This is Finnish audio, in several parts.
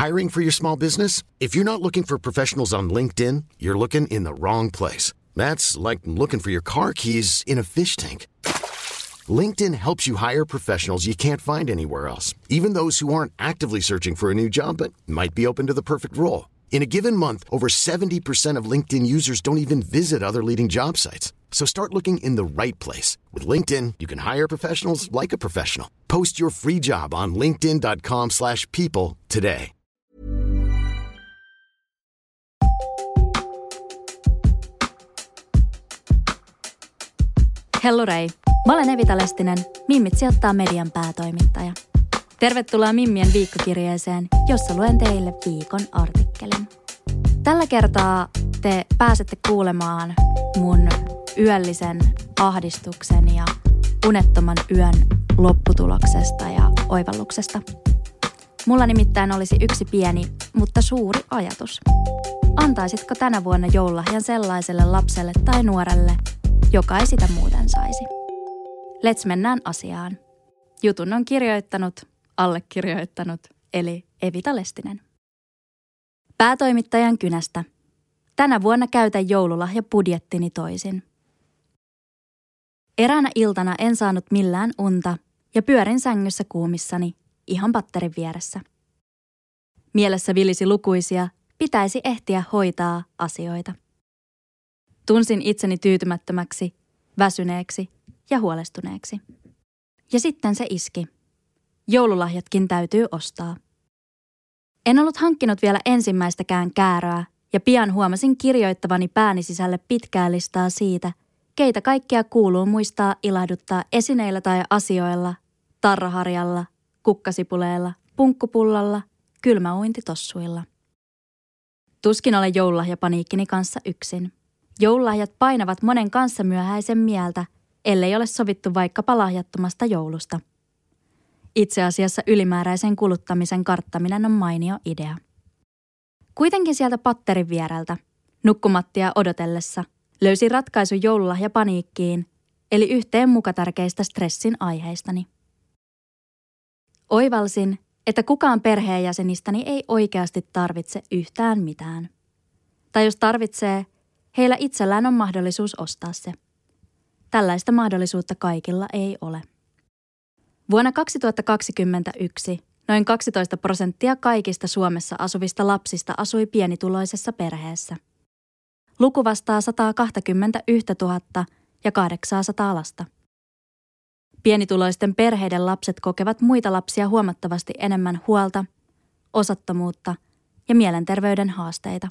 Hiring for your small business? If you're not looking for professionals on LinkedIn, you're looking in the wrong place. That's like looking for your car keys in a fish tank. LinkedIn helps you hire professionals you can't find anywhere else, even those who aren't actively searching for a new job but might be open to the perfect role. In a given month, over 70% of LinkedIn users don't even visit other leading job sites. So start looking in the right place. With LinkedIn, you can hire professionals like a professional. Post your free job on linkedin.com/people today. Hellurei! Mä olen Evita Lestinen, Mimmit sijoittaa median päätoimittaja. Tervetuloa Mimmien viikkokirjeeseen, jossa luen teille viikon artikkelin. Tällä kertaa te pääsette kuulemaan mun yöllisen ahdistuksen ja unettoman yön lopputuloksesta ja oivalluksesta. Mulla nimittäin olisi yksi pieni, mutta suuri ajatus. Antaisitko tänä vuonna joululahjan sellaiselle lapselle tai nuorelle, joka ei sitä muuten saisi? Let's mennään asiaan. Jutun on allekirjoittanut, eli Evita Lestinen. Päätoimittajan kynästä. Tänä vuonna käytän joululahjabudjettini toisin. Eräänä iltana en saanut millään unta ja pyörin sängyssä kuumissani, ihan patterin vieressä. Mielessä vilisi lukuisia, pitäisi ehtiä hoitaa asioita. Tunsin itseni tyytymättömäksi, väsyneeksi ja huolestuneeksi. Ja sitten se iski. Joululahjatkin täytyy ostaa. En ollut hankkinut vielä ensimmäistäkään kääröä ja pian huomasin kirjoittavani pääni sisälle pitkää listaa siitä, keitä kaikkea kuuluu muistaa ilahduttaa esineillä tai asioilla, tarraharjalla, kukkasipuleilla, punkkupullalla, kylmäuintitossuilla. Tuskin olen joululahjapaniikkini kanssa yksin. Joululahjat painavat monen kanssa myöhäisen mieltä, ellei ole sovittu vaikkapa lahjattomasta joulusta. Itse asiassa ylimääräisen kuluttamisen karttaminen on mainio idea. Kuitenkin sieltä patterin viereltä, nukkumattia odotellessa, löysin ratkaisu joululahjapaniikkiin, eli yhteen muka tärkeistä stressin aiheistani. Oivalsin, että kukaan perheenjäsenistäni ei oikeasti tarvitse yhtään mitään. Tai jos tarvitsee, heillä itsellään on mahdollisuus ostaa se. Tällaista mahdollisuutta kaikilla ei ole. Vuonna 2021 noin 12% kaikista Suomessa asuvista lapsista asui pienituloisessa perheessä. Luku vastaa 121 800 lasta. Pienituloisten perheiden lapset kokevat muita lapsia huomattavasti enemmän huolta, osattomuutta ja mielenterveyden haasteita.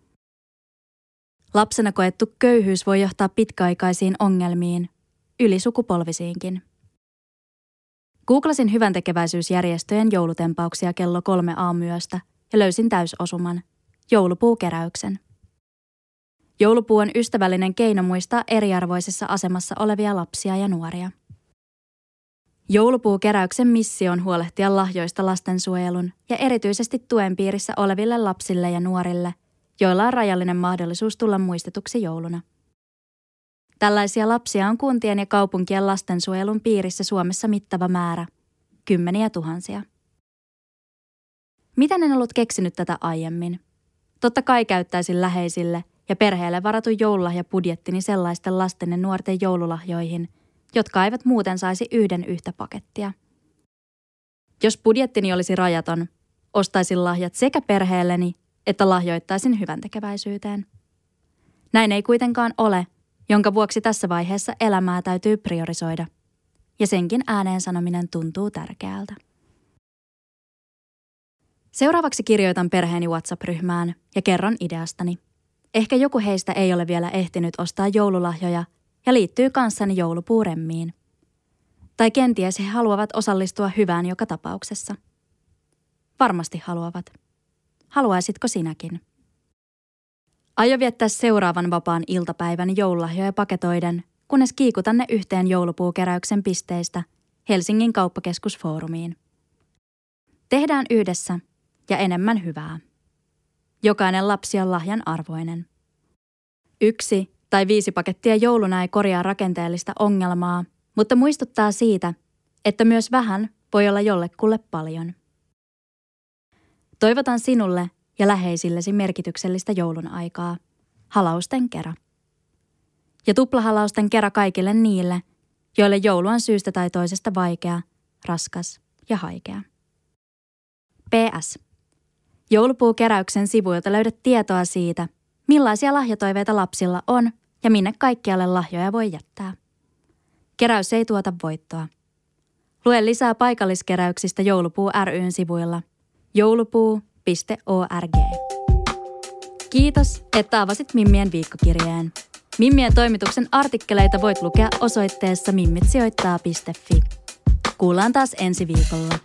Lapsena koettu köyhyys voi johtaa pitkäaikaisiin ongelmiin, ylisukupolvisiinkin. Googlasin hyväntekeväisyysjärjestöjen joulutempauksia kello 3 aamuyöstä ja löysin täysosuman, joulupuukeräyksen. Joulupuu on ystävällinen keino muistaa eriarvoisessa asemassa olevia lapsia ja nuoria. Joulupuukeräyksen missio on huolehtia lahjoista lastensuojelun ja erityisesti tuen piirissä oleville lapsille ja nuorille, joilla on rajallinen mahdollisuus tulla muistetuksi jouluna. Tällaisia lapsia on kuntien ja kaupunkien lastensuojelun piirissä Suomessa mittava määrä, kymmeniä tuhansia. Miten en ollut keksinyt tätä aiemmin? Totta kai käyttäisin läheisille ja perheelle varatun joululahjabudjettini sellaisten lasten ja nuorten joululahjoihin, jotka eivät muuten saisi yhtä pakettia. Jos budjettini olisi rajaton, ostaisin lahjat sekä perheelleni että lahjoittaisin hyväntekeväisyyteen. Näin ei kuitenkaan ole, jonka vuoksi tässä vaiheessa elämää täytyy priorisoida. Ja senkin ääneen sanominen tuntuu tärkeältä. Seuraavaksi kirjoitan perheeni WhatsApp-ryhmään ja kerron ideastani. Ehkä joku heistä ei ole vielä ehtinyt ostaa joululahjoja ja liittyy kanssani joulupuuremmiin. Tai kenties he haluavat osallistua hyvään joka tapauksessa. Varmasti haluavat. Haluaisitko sinäkin? Aion viettää seuraavan vapaan iltapäivän joululahjoja paketoiden, kunnes kiikutan ne yhteen joulupuukeräyksen pisteistä Helsingin kauppakeskusfoorumiin. Tehdään yhdessä ja enemmän hyvää. Jokainen lapsi on lahjan arvoinen. 1 tai 5 pakettia jouluna ei korjaa rakenteellista ongelmaa, mutta muistuttaa siitä, että myös vähän voi olla jollekulle paljon. Toivotan sinulle ja läheisillesi merkityksellistä joulun aikaa. Halausten Kera. Ja tuplahalausten kera kaikille niille, joille joulu on syystä tai toisesta vaikea, raskas ja haikea. PS. Joulupuukeräyksen sivuilta löydät tietoa siitä, millaisia lahjatoiveita lapsilla on ja minne kaikkialle lahjoja voi jättää. Keräys ei tuota voittoa. Lue lisää paikalliskeräyksistä Joulupuu ry:n sivuilla joulupuu.org. Kiitos, että avasit Mimmien viikkokirjeen. Mimmien toimituksen artikkeleita voit lukea osoitteessa mimmitsijoittaa.fi. Kuullaan taas ensi viikolla.